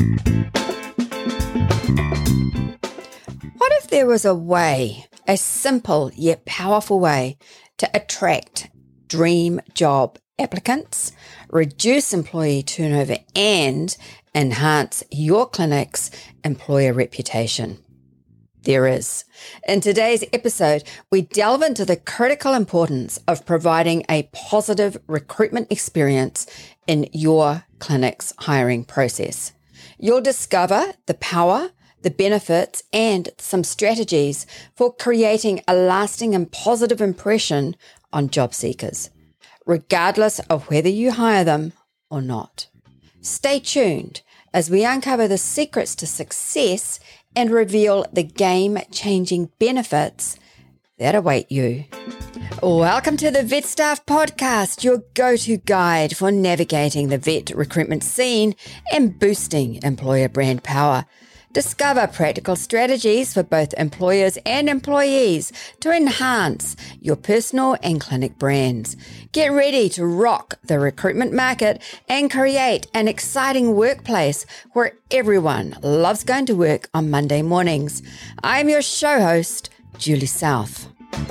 What if there was a way, a simple yet powerful way to attract dream job applicants, reduce employee turnover, and enhance your clinic's employer reputation? There is. In today's episode, we delve into the critical importance of providing a positive recruitment experience in your clinic's hiring process. You'll discover the power, the benefits, and some strategies for creating a lasting and positive impression on job seekers, regardless of whether you hire them or not. Stay tuned as we uncover the secrets to success and reveal the game-changing benefits that await you. Welcome to the Vet Staff Podcast, your go-to guide for navigating the vet recruitment scene and boosting employer brand power. Discover practical strategies for both employers and employees to enhance your personal and clinic brands. Get ready to rock the recruitment market and create an exciting workplace where everyone loves going to work on Monday mornings. I'm your show host, Julie South.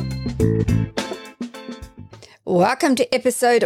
Welcome to episode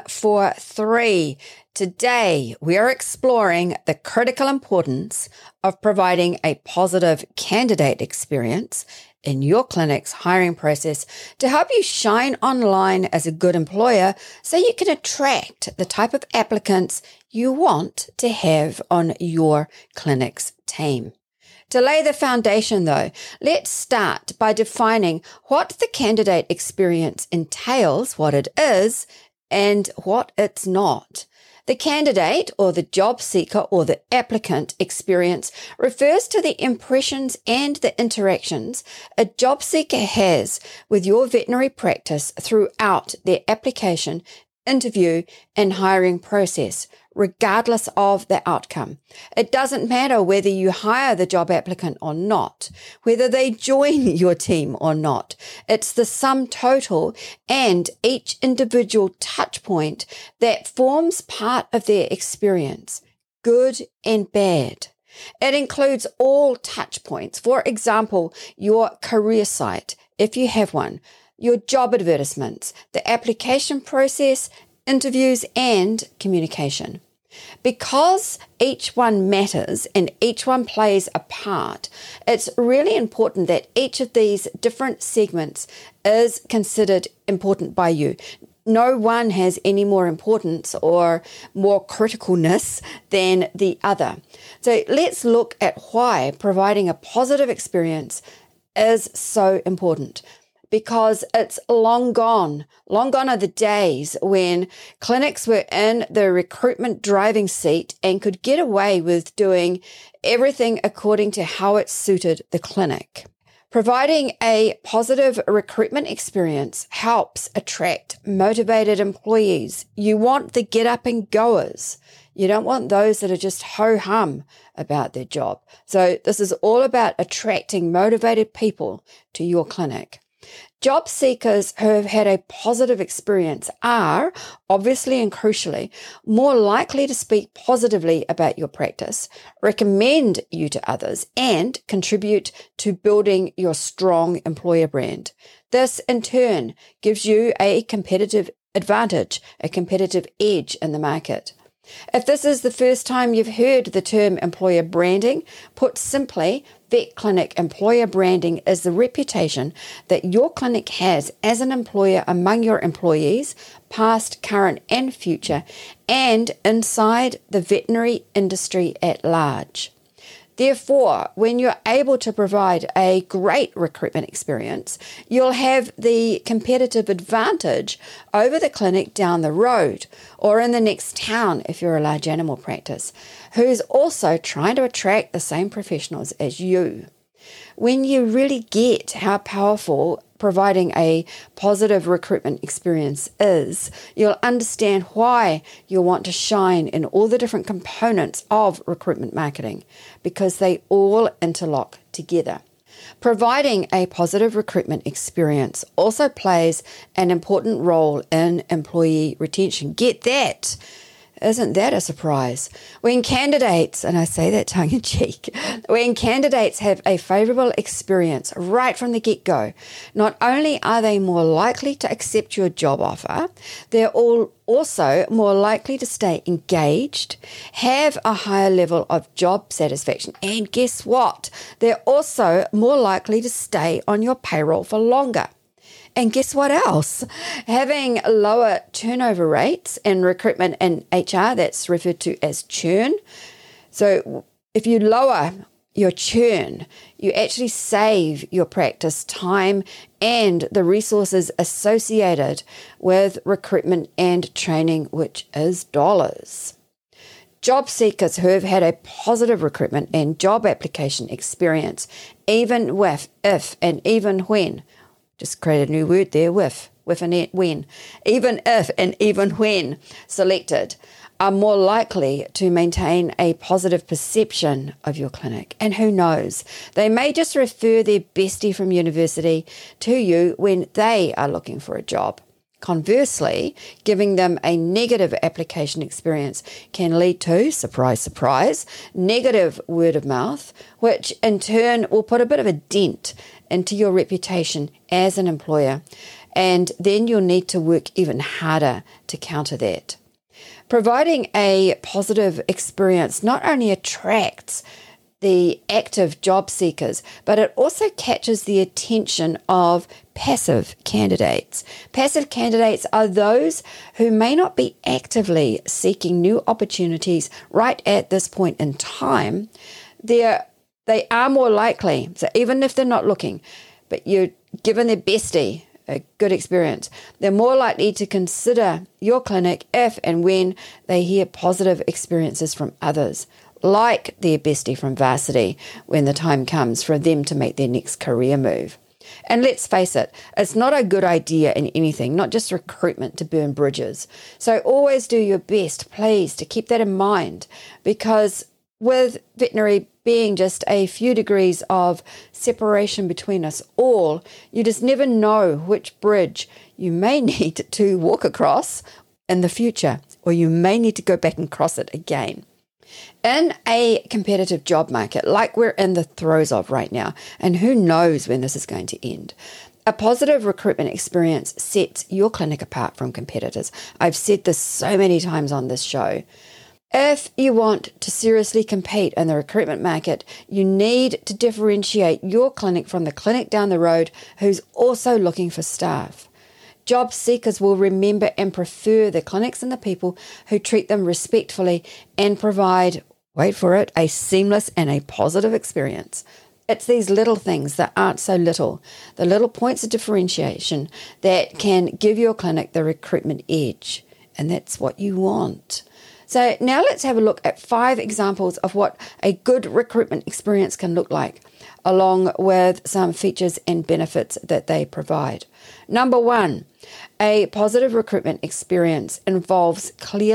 143. Today, we are exploring the critical importance of providing a positive candidate experience in your clinic's hiring process to help you shine online as a good employer so you can attract the type of applicants you want to have on your clinic's team. To lay the foundation, though, let's start by defining what the candidate experience entails, what it is, and what it's not. The candidate or the job seeker or the applicant experience refers to the impressions and the interactions a job seeker has with your veterinary practice throughout their application, interview, and hiring process, regardless of the outcome. It doesn't matter whether you hire the job applicant or not, whether they join your team or not. It's the sum total and each individual touch point that forms part of their experience, good and bad. It includes all touch points. For example, your career site, if you have one, your job advertisements, the application process, interviews, and communication. Because each one matters and each one plays a part, it's really important that each of these different segments is considered important by you. No one has any more importance or more criticalness than the other. So let's look at why providing a positive experience is so important. Because it's long gone are the days when clinics were in the recruitment driving seat and could get away with doing everything according to how it suited the clinic. Providing a positive recruitment experience helps attract motivated employees. You want the get up and goers. You don't want those that are just ho-hum about their job. So this is all about attracting motivated people to your clinic. Job seekers who have had a positive experience are, obviously and crucially, more likely to speak positively about your practice, recommend you to others, and contribute to building your strong employer brand. This, in turn, gives you a competitive advantage, a competitive edge in the market. If this is the first time you've heard the term employer branding, put simply, vet clinic employer branding is the reputation that your clinic has as an employer among your employees, past, current, and future, and inside the veterinary industry at large. Therefore, when you're able to provide a great recruitment experience, you'll have the competitive advantage over the clinic down the road or in the next town if you're a large animal practice, who's also trying to attract the same professionals as you. When you really get how powerful providing a positive recruitment experience is, you'll understand why you'll want to shine in all the different components of recruitment marketing, because they all interlock together. Providing a positive recruitment experience also plays an important role in employee retention. Get that. Isn't that a surprise? When candidates, and I say that tongue in cheek, when candidates have a favourable experience right from the get-go, not only are they more likely to accept your job offer, they're also more likely to stay engaged, have a higher level of job satisfaction, and guess what? They're also more likely to stay on your payroll for longer. And guess what else? Having lower turnover rates in recruitment and HR, that's referred to as churn. So if you lower your churn, you actually save your practice time and the resources associated with recruitment and training, which is dollars. Job seekers who have had a positive recruitment and job application experience, even with, if, and even when, just create a new word there, with and when, even if and even when selected, are more likely to maintain a positive perception of your clinic. And who knows, they may just refer their bestie from university to you when they are looking for a job. Conversely, giving them a negative application experience can lead to, surprise, surprise, negative word of mouth, which in turn will put a bit of a dent into your reputation as an employer. And then you'll need to work even harder to counter that. Providing a positive experience not only attracts the active job seekers, but it also catches the attention of passive candidates. Passive candidates are those who may not be actively seeking new opportunities right at this point in time. They are more likely, so even if they're not looking, but you're given their bestie a good experience, they're more likely to consider your clinic if and when they hear positive experiences from others, like their bestie from Varsity, when the time comes for them to make their next career move. And let's face it, it's not a good idea in anything, not just recruitment, to burn bridges. So always do your best, please, to keep that in mind, because with veterinary being just a few degrees of separation between us all, you just never know which bridge you may need to walk across in the future, or you may need to go back and cross it again. In a competitive job market like we're in the throes of right now, and who knows when this is going to end, a positive recruitment experience sets your clinic apart from competitors. I've said this so many times on this show. If you want to seriously compete in the recruitment market, you need to differentiate your clinic from the clinic down the road who's also looking for staff. Job seekers will remember and prefer the clinics and the people who treat them respectfully and provide, wait for it, a seamless and a positive experience. It's these little things that aren't so little, the little points of differentiation that can give your clinic the recruitment edge. And that's what you want. So now let's have a look at 5 examples of what a good recruitment experience can look like, along with some features and benefits that they provide. Number 1, a positive recruitment experience involves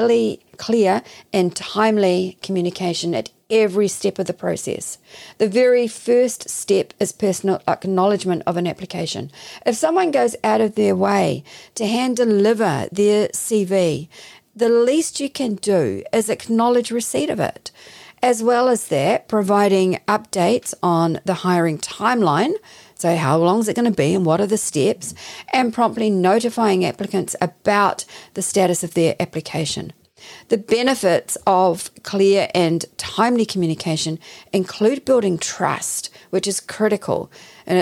clear and timely communication at every step of the process. The very first step is personal acknowledgement of an application. If someone goes out of their way to hand deliver their CV, the least you can do is acknowledge receipt of it. As well as that, providing updates on the hiring timeline, so how long is it going to be and what are the steps, and promptly notifying applicants about the status of their application. The benefits of clear and timely communication include building trust, which is critical, and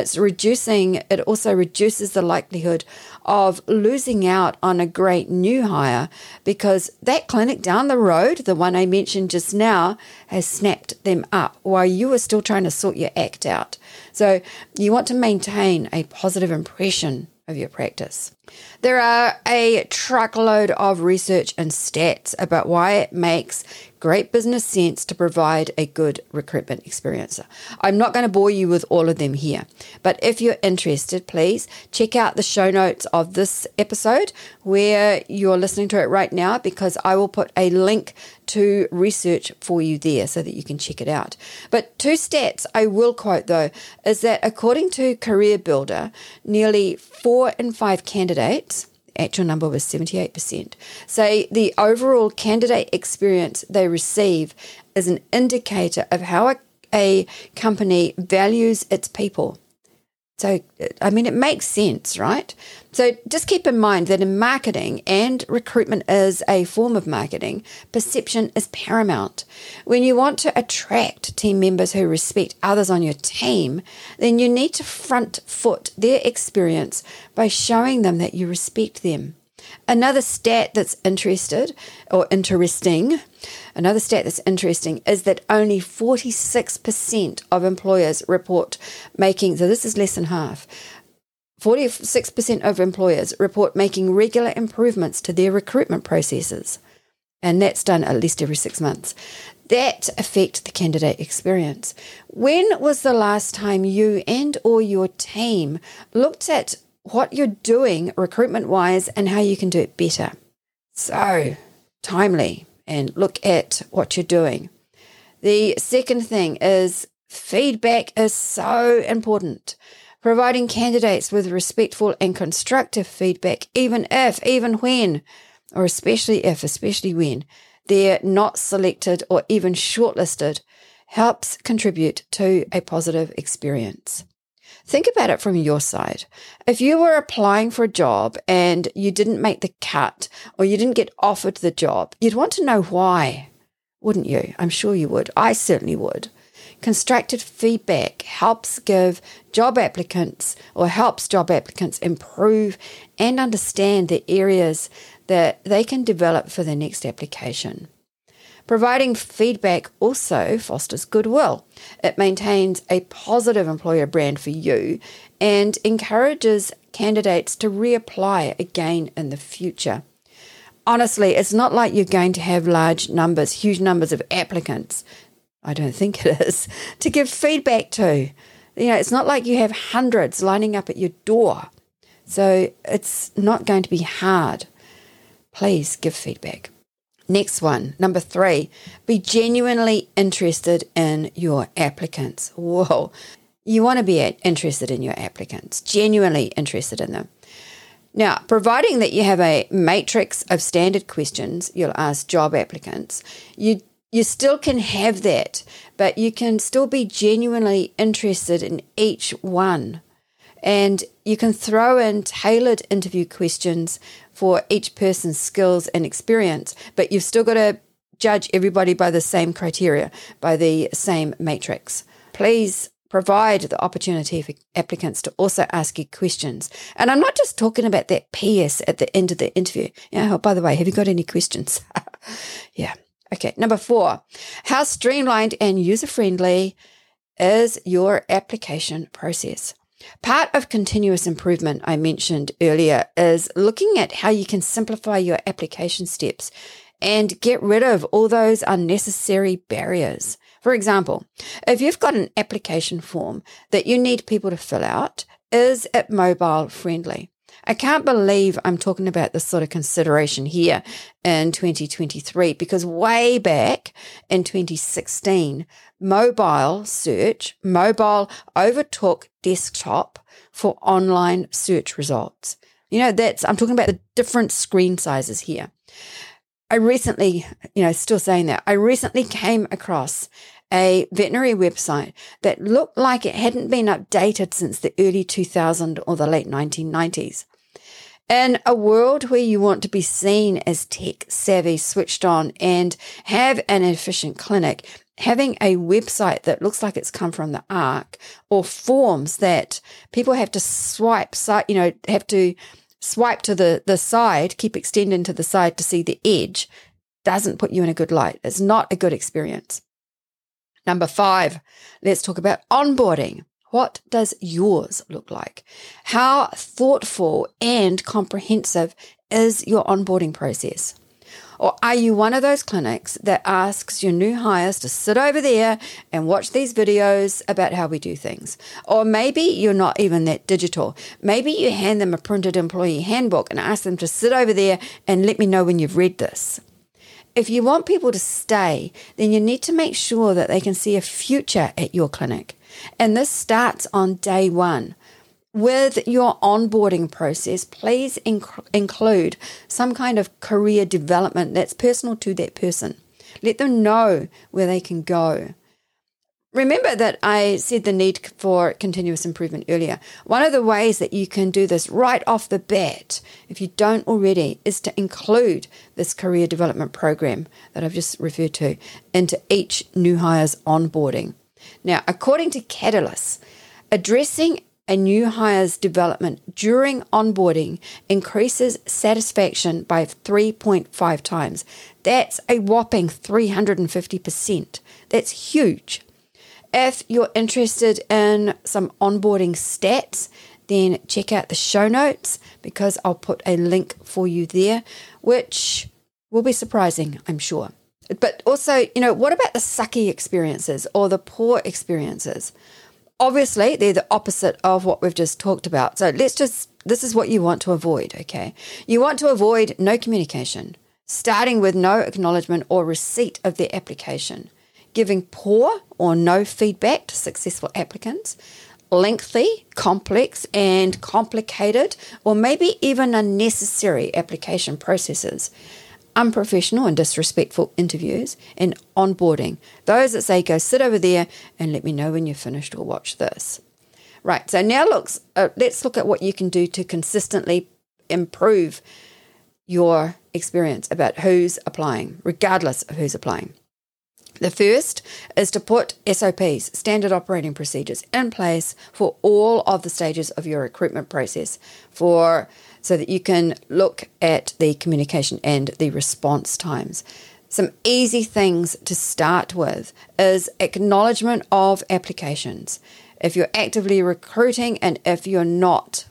it also reduces the likelihood of losing out on a great new hire, because that clinic down the road, the one I mentioned just now, has snapped them up while you are still trying to sort your act out. So you want to maintain a positive impression of your practice. There are a truckload of research and stats about why it makes great business sense to provide a good recruitment experience. I'm not going to bore you with all of them here, but if you're interested, please check out the show notes of this episode where you're listening to it right now, because I will put a link to research for you there so that you can check it out. But 2 stats I will quote though is that according to Career Builder, nearly 4 in 5 candidates, actual number was 78%, say the overall candidate experience they receive is an indicator of how a company values its people. So, I mean, it makes sense, right? So just keep in mind that in marketing, and recruitment is a form of marketing, perception is paramount. When you want to attract team members who respect others on your team, then you need to front foot their experience by showing them that you respect them. Another stat that's interesting is that only 46% of employers report making, so this is less than half, 46% of employers report making regular improvements to their recruitment processes. And that's done at least every 6 months. That affect the candidate experience. When was the last time you and or your team looked at what you're doing recruitment-wise and how you can do it better? So, timely, and look at what you're doing. The second thing is feedback is so important. Providing candidates with respectful and constructive feedback, even when, or especially when, they're not selected or even shortlisted, helps contribute to a positive experience. Think about it from your side. If you were applying for a job and you didn't make the cut or you didn't get offered the job, you'd want to know why, wouldn't you? I'm sure you would. I certainly would. Constructive feedback helps job applicants improve and understand the areas that they can develop for their next application. Providing feedback also fosters goodwill. It maintains a positive employer brand for you and encourages candidates to reapply again in the future. Honestly, it's not like you're going to have huge numbers of applicants, I don't think it is, to give feedback to. It's not like you have hundreds lining up at your door. So it's not going to be hard. Please give feedback. Next one, number 3, be genuinely interested in your applicants. Whoa, you want to be interested in your applicants, genuinely interested in them. Now, providing that you have a matrix of standard questions you'll ask job applicants, you still can have that, but you can still be genuinely interested in each one. And you can throw in tailored interview questions for each person's skills and experience, but you've still got to judge everybody by the same criteria, by the same matrix. Please provide the opportunity for applicants to also ask you questions. And I'm not just talking about that PS at the end of the interview. Oh, by the way, have you got any questions? Yeah. Okay. Number 4, how streamlined and user-friendly is your application process? Part of continuous improvement I mentioned earlier is looking at how you can simplify your application steps and get rid of all those unnecessary barriers. For example, if you've got an application form that you need people to fill out, is it mobile friendly? I can't believe I'm talking about this sort of consideration here in 2023 because way back in 2016, mobile overtook desktop for online search results. I'm talking about the different screen sizes here. I recently came across a veterinary website that looked like it hadn't been updated since the early 2000s or the late 1990s. In a world where you want to be seen as tech savvy, switched on, and have an efficient clinic, having a website that looks like it's come from the ark, or forms that people have to swipe to the side, keep extending to the side to see the edge, doesn't put you in a good light. It's not a good experience. Number 5, let's talk about onboarding. What does yours look like? How thoughtful and comprehensive is your onboarding process? Or are you one of those clinics that asks your new hires to sit over there and watch these videos about how we do things? Or maybe you're not even that digital. Maybe you hand them a printed employee handbook and ask them to sit over there and let me know when you've read this. If you want people to stay, then you need to make sure that they can see a future at your clinic. And this starts on day 1. with your onboarding process, please include some kind of career development that's personal to that person. Let them know where they can go. Remember that I said the need for continuous improvement earlier. One of the ways that you can do this right off the bat, if you don't already, is to include this career development program that I've just referred to into each new hire's onboarding. Now, according to Catalyst, addressing a new hire's development during onboarding increases satisfaction by 3.5 times. That's a whopping 350%. That's huge. If you're interested in some onboarding stats, then check out the show notes because I'll put a link for you there, which will be surprising, I'm sure. But also, what about the sucky experiences or the poor experiences? Obviously, they're the opposite of what we've just talked about. So this is what you want to avoid, okay? You want to avoid no communication, starting with no acknowledgement or receipt of their application, giving poor or no feedback to successful applicants, lengthy, complex, and complicated, or maybe even unnecessary application processes, unprofessional and disrespectful interviews, and onboarding. Those that say, go sit over there and let me know when you're finished or watch this. Right, so now let's look at what you can do to consistently improve your experience about who's applying, regardless of who's applying. The first is to put SOPs, standard operating procedures, in place for all of the stages of your recruitment process so that you can look at the communication and the response times. Some easy things to start with is acknowledgement of applications. If you're actively recruiting and if you're not,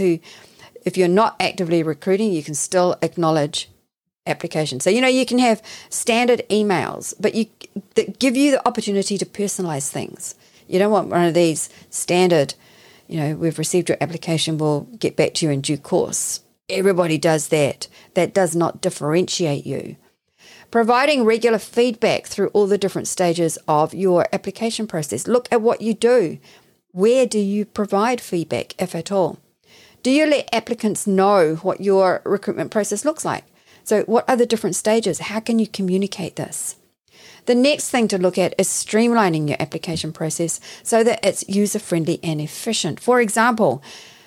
if you're not actively recruiting, you can still acknowledge applications. So, you can have standard emails, but that give you the opportunity to personalize things. You don't want one of these standard, we've received your application, we'll get back to you in due course. Everybody does that. That does not differentiate you. Providing regular feedback through all the different stages of your application process. Look at what you do. Where do you provide feedback, if at all? Do you let applicants know what your recruitment process looks like? So what are the different stages? How can you communicate this? The next thing to look at is streamlining your application process so that it's user-friendly and efficient. For example,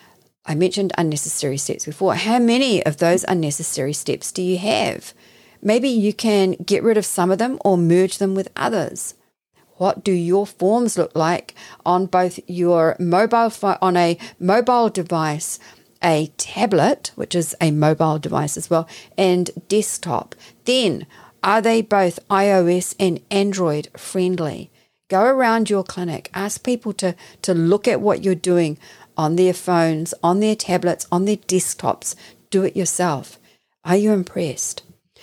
I mentioned unnecessary steps before. How many of those unnecessary steps do you have? Maybe you can get rid of some of them or merge them with others. What do your forms look like on both your on a mobile device, a tablet, which is a mobile device as well, and desktop? Then, are they both iOS and Android friendly? Go around your clinic, ask people to look at what you're doing on their phones, on their tablets, on their desktops. Do it yourself. Are you impressed?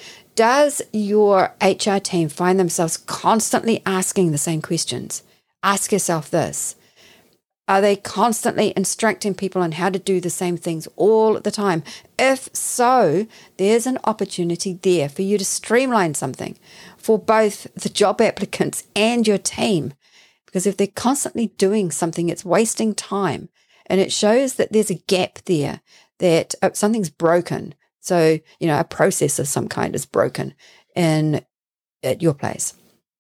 Does your HR team find themselves constantly asking the same questions? Ask yourself this. Are they constantly instructing people on how to do the same things all the time? If so, there's an opportunity there for you to streamline something for both the job applicants and your team. Because if they're constantly doing something, it's wasting time. And it shows that there's a gap there, that something's broken. So, a process of some kind is broken at your place.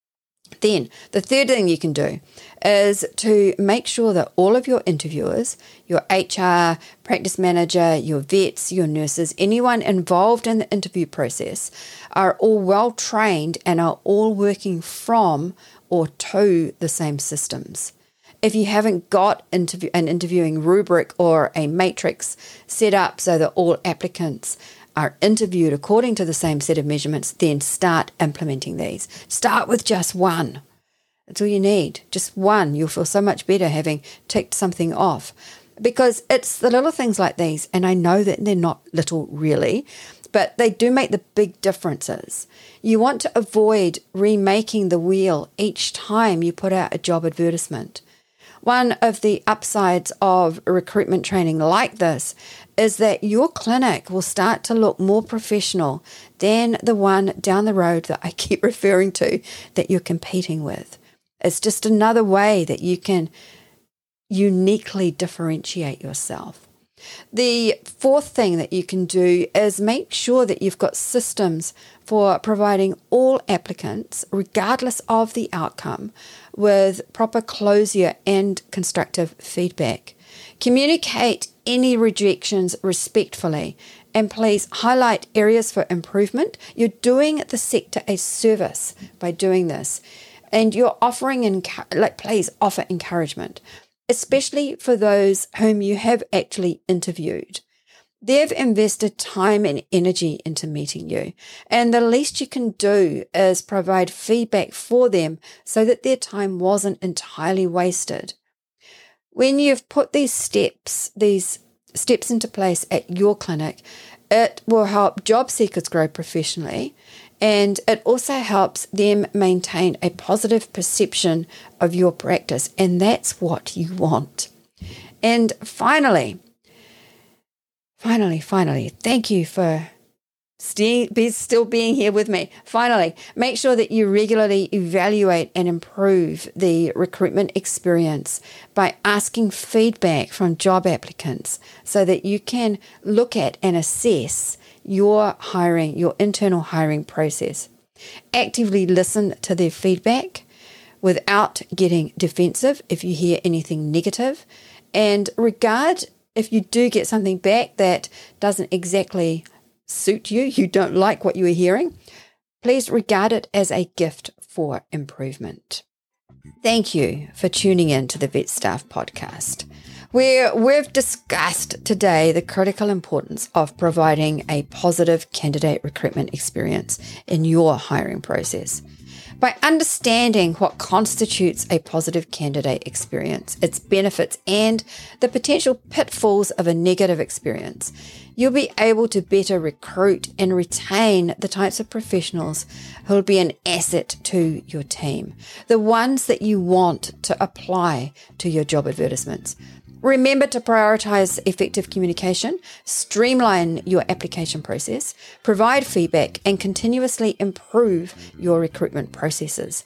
Then the third thing you can do is to make sure that all of your interviewers, your HR, practice manager, your vets, your nurses, anyone involved in the interview process are all well trained and are all working from or to the same systems. If you haven't got an interviewing rubric or a matrix set up so that all applicants are interviewed according to the same set of measurements, then start implementing these. Start with just one. That's all you need. Just one. You'll feel so much better having ticked something off. Because it's the little things like these, and I know that they're not little really, but they do make the big differences. You want to avoid remaking the wheel each time you put out a job advertisement. One of the upsides of recruitment training like this is that your clinic will start to look more professional than the one down the road that I keep referring to that you're competing with. It's just another way that you can uniquely differentiate yourself. The fourth thing that you can do is make sure that you've got systems for providing all applicants, regardless of the outcome, with proper closure and constructive feedback. Communicate any rejections respectfully, and please highlight areas for improvement. You're doing the sector a service by doing this, and you're offering, please offer encouragement, especially for those whom you have actually interviewed. They've invested time and energy into meeting you, and the least you can do is provide feedback for them so that their time wasn't entirely wasted. When you've put these steps into place at your clinic, it will help job seekers grow professionally, and it also helps them maintain a positive perception of your practice, and that's what you want. And finally, thank you for still being here with me. Finally, make sure that you regularly evaluate and improve the recruitment experience by asking feedback from job applicants so that you can look at and assess your internal hiring process. Actively listen to their feedback without getting defensive if you hear anything negative, and regard if you do get something back that doesn't exactly suit you don't like what you are hearing, please regard it as a gift for improvement. Thank you for tuning in to the Vet Staff Podcast, where we've discussed today the critical importance of providing a positive candidate recruitment experience in your hiring process. By understanding what constitutes a positive candidate experience, its benefits, and the potential pitfalls of a negative experience, you'll be able to better recruit and retain the types of professionals who will be an asset to your team, the ones that you want to apply to your job advertisements. Remember to prioritize effective communication, streamline your application process, provide feedback, and continuously improve your recruitment processes.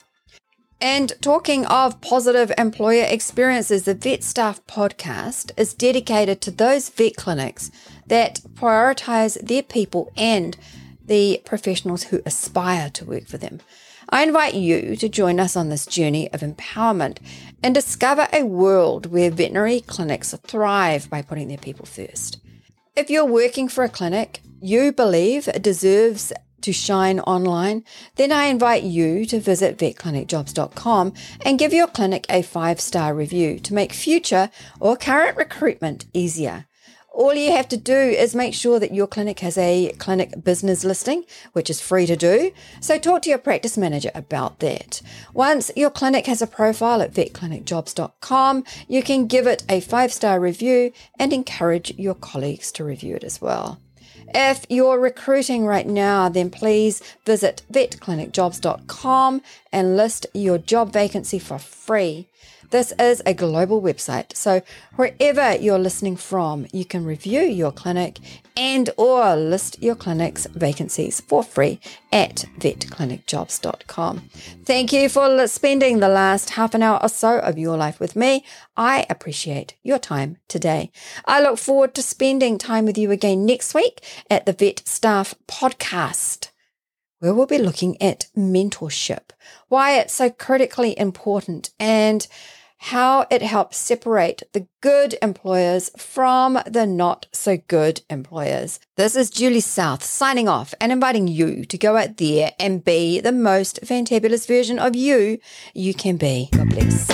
And talking of positive employer experiences, the Vet Staff Podcast is dedicated to those vet clinics that prioritize their people and the professionals who aspire to work for them. I invite you to join us on this journey of empowerment and discover a world where veterinary clinics thrive by putting their people first. If you're working for a clinic you believe deserves to shine online, then I invite you to visit vetclinicjobs.com and give your clinic a 5-star review to make future or current recruitment easier. All you have to do is make sure that your clinic has a clinic business listing, which is free to do. So talk to your practice manager about that. Once your clinic has a profile at vetclinicjobs.com, you can give it a 5-star review and encourage your colleagues to review it as well. If you're recruiting right now, then please visit vetclinicjobs.com and list your job vacancy for free. This is a global website, so wherever you're listening from, you can review your clinic and or list your clinic's vacancies for free at vetclinicjobs.com. Thank you for spending the last half an hour or so of your life with me. I appreciate your time today. I look forward to spending time with you again next week at the Vet Staff Podcast, where we'll be looking at mentorship, why it's so critically important, and how it helps separate the good employers from the not so good employers. This is Julie South signing off and inviting you to go out there and be the most fantabulous version of you can be. God bless.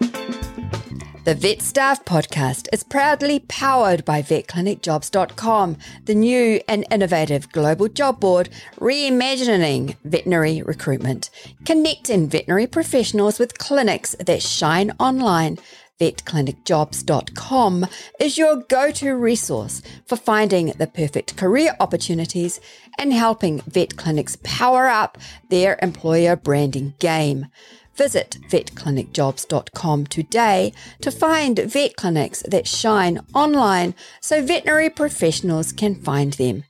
The Vet Staff Podcast is proudly powered by vetclinicjobs.com, the new and innovative global job board reimagining veterinary recruitment, connecting veterinary professionals with clinics that shine online. vetclinicjobs.com is your go-to resource for finding the perfect career opportunities and helping vet clinics power up their employer branding game. Visit vetclinicjobs.com today to find vet clinics that shine online so veterinary professionals can find them.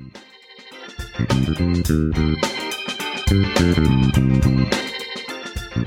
vetclinicjobs.com.